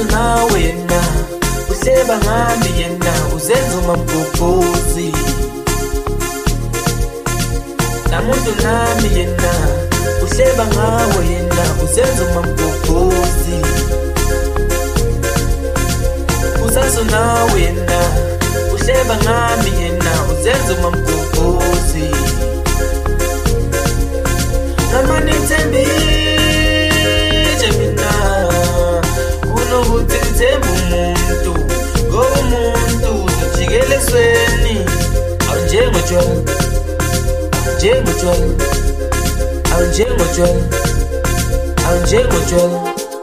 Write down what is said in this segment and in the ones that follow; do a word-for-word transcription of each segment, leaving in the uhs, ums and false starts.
usasuna wena uhleba ngami yena uzenza umamgobhozi namuntu nami yena uhleba ngawe yena uzenza umamgobhozi usasuna wena uhleba ngami yena uzenza umamgobhozi namani thembile mina kunokuthi ngithembe umuntu ngoba umuntu uzojikelezweni awunjengotshwala njengotshwala awunjengotshwala awunjengotshwala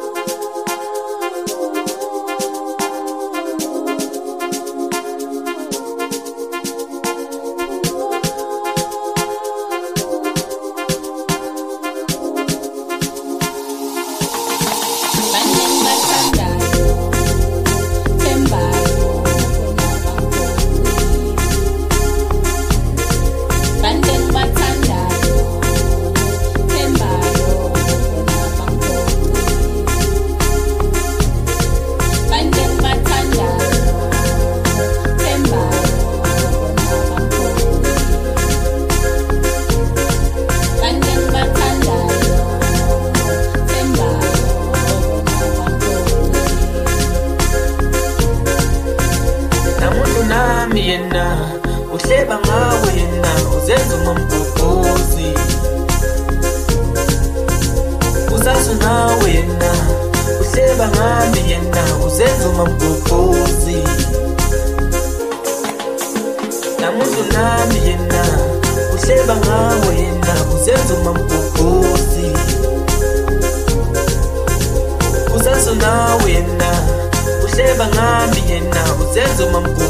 yena uhleba ngawe yena uzenza umamgobhozi usasuna wena uhleba ngami yena uzenza umamgobhozi namuntu nami yena uhleba ngawe yena uzenza umamgobhozi usasuna wena uhleba ngami yena uzenza umamgobhozi